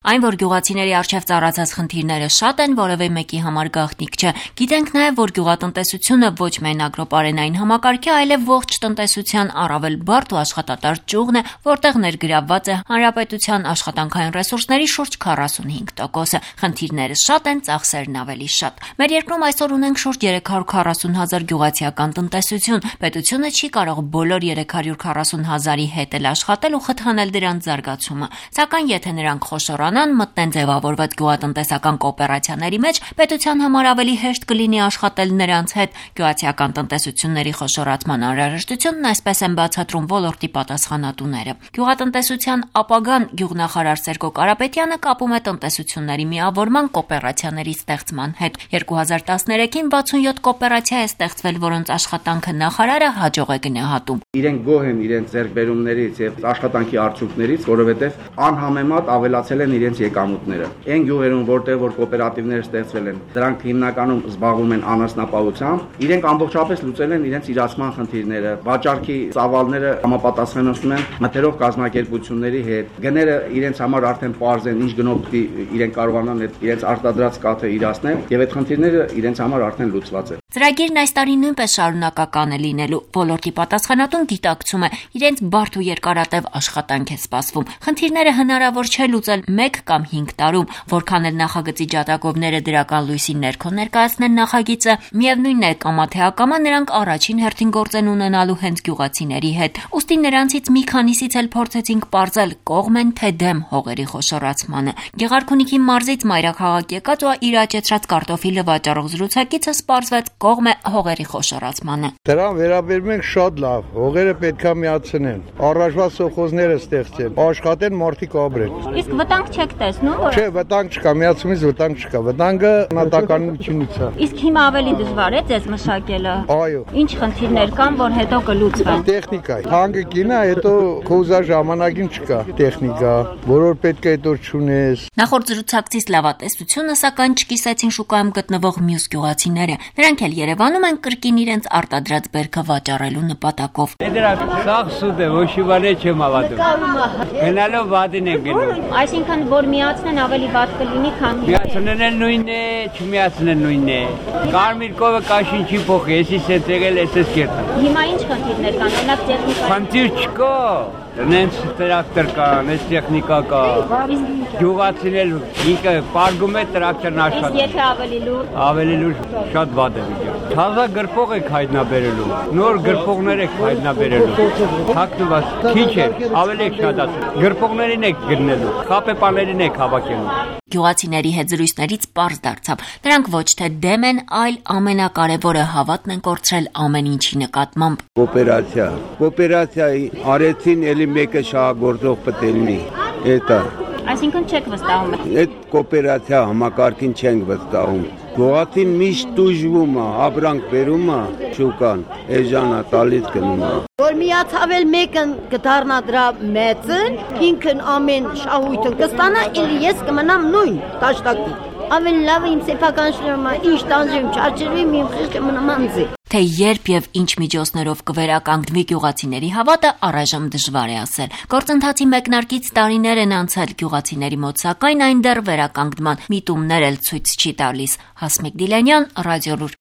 Այն, որ գյուղացիների առջև ծառացած խնդիրները շատ են, որևէ մեկի համար գաղտնիք չէ։ Գիտենք նաև, որ գյուղատնտեսությունը ոչ միայն ագրոպարենային համակարգ է, այլև ողջ տնտեսության առավել բարդ ու աշխատատար ճյուղն է, որտեղ ներգրավված է հանրապետության աշխատանքային ռեսուրսների շուրջ 45%-ը։ Խնդիրները շատ են, ծախսերն ավելի շատ։ Մեր երկրում այսօր ունենք շուրջ 340,000 գյուղացիական տնտեսություն։ Պետությունը չի կարող բոլոր 340,000-ի հետ էլ աշխատել ու խթանել դրանց զարգացումը։ Սակայն եթե նրանք խոշորանան, մտնեն ձևավորված գյուղատնտեսական կոոպերացիաների մեջ, պետության համար ավելի հեշտ կլինի աշխատել նրանց հետ։ Գյուղացիական տնտեսությունների խոշորացման անհրաժեշտությունն այսպես են բացատրում ոլորտի պատասխանատուները։ Գյուղատնտեսության ապագան գյուղնախարար Սերգո Կարապետյանը կապում է տնտեսությունների միավորման կոոպերացիաների ստեղծման հետ։ 2013-ին 67 կոոպերացիա է ստեղծվել, որոնց աշխատանքը նախարարը հաջող է գնահատում։ Իրենք գոհ են իրենց ձեռքբերումներից եւ աշխատանքի արդյունքներից, որովհետեւ անհամեմատ ավելացել են իրենց եկամուտները։ Այն գյուղերում, որտեղ որ կոոպերատիվներ ստեղծվել են, դրանք հիմնականում զբաղվում են անասնապահությամբ, իրենք ամբողջապես լուծել են իրենց իրացման խնդիրները, վաճառքի ծավալները համապատասխանեցնում են մթերող կազմակերպությունների հետ։ Գները իրենց համար արդեն պարզ են, ինչ գնով պիտի իրենք կարողանան իրենց արտադրած կաթը իրացնել եւ այդ խնդիրները իրենց համար արդեն լուծված են։ Ծրագիրն այս տարի նույնպես շարունակական է լինելու։ Ոլորտի պատասխանատուն գիտակցում է, իրենց բարդ ու երկարատև աշխատանք է սպասվում։ Խնդիրները հնարավոր չէ լուծել 1 կամ 5 տարում, որքան էլ նախագծի ջատագովները դրական լույսի ներքո ներկայացնեն նախագիծը, միևնույնն է, կամա թե ակամա նրանք առաջին հերթին գործ են ունենալու հենց գյուղացիների հետ։ Ուստի նրանցից մի քանիսից էլ փորձեցինք պարզել կողմ են թե դեմ հողերի խոշորացմանը։ Գեղարքունիքի մարզից մայրաքաղաք եկած ու իր աճեցրած կարտոֆիլը վաճառող զրուցակիցը սպառվեց կողմ է հողերի խոշորացմանը։ Դրան վերաբերում ենք շատ լավ, հողերը պետքա միացնեն, առայժվա սովխոզները ստեղծեն, աշխատեն, մարդիկ ապրեն։ Իսկ վտանգ չեք տեսնում, որ Չէ, վտանգ չկա, միացումից վտանգ չկա, վտանգը նատականությունից է։ Իսկ հիմա ավելի դժվար է ձեզ մշակելը։ Այո։ Ինչ խնդիրներ կան, որ հետո կլուծվեն։ Տեխնիկա, հանգը կինա, հետո քոզա ժամանակին չկա տեխնիկա, որոր պետք է հետո չունես։ Նախորդ զրուցակցից լավատեսությունը, սակայն չկիսեցին շուկայում գտնվող մյուս գյուղացիները։ Նրանք էլ Երևանում են կրկին իրենց արտադրած բերքը վաճառելու նպատակով։ Դրա սաղ սուտ է, ոչ իվալե չեմ ավատում։ Գնալով վատին են գնում։ Այսինքն, որ միացնեն ավելի վատ կլինի, քան Միացնեն էլ նույնն է, չմիացնեն նույնն է։ Կարմիր կովը կաշին չի փոխի, էսից է տեղել, էսից կերտը։ Հիմա ինչ խնդիրներ կան, օրինակ տեխնիկա։ Խնդիր չկա։ Նենց տրակտոր կա, նենց տեխնիկա կա։ Գյուղացինել ինքը պարգում է տրակտորն աշխատում։ Եթե ավելի լուրջ շատ վատ է վիճակը։ Թազա գրպող եք հայտնաբերելու, նոր գրպողներ եք հայտնաբերելու։ Թաքնված քիչ է, ավելի եք շատացել։ Գրպողներին եք գտնելու, խապեպաներին եք հավաքելու։ Գյուղացիների հետ զրույցներից պարզ դարձավ։ Նրանք ոչ թե դեմ են, այլ ամենակարևորը հավատն են կորցրել ամեն ինչի նկատմամբ։ Կոոպերացիայի արեցին էլի մեկը շահագործող պետք է էտա։ Այսինքն չեք վստահում։ Այդ կոոպերացիա համակարգին չենք վստահում։ Գյուղացին միշտ տուժվում է, ապրանք բերում է շուկան, էժանա տալիս գնում է։ Որ միացավել մեկն կդառնա դրա մեծն, ինքն ամեն շահույթը կստանա, ելի ես կմնամ նույն տաշտակի։ Ավելի լավ իմ սեփական շնորհը, ինչ տանջեմ, չարչրվի, իմ խիղճը մնամ անձի։ Թե երբ եւ ինչ միջոցներով կվերականգնվի գյուղացիների հավատը, առայժմ դժվար է ասել։ Գործընթացի մեկնարկից տարիներ են անցել գյուղացիների մոտ, սակայն այն դեռ վերականգնման միտումներ էլ ցույց չի տալիս։ Հասմիկ Դիլանյան, Ռադիոլուր։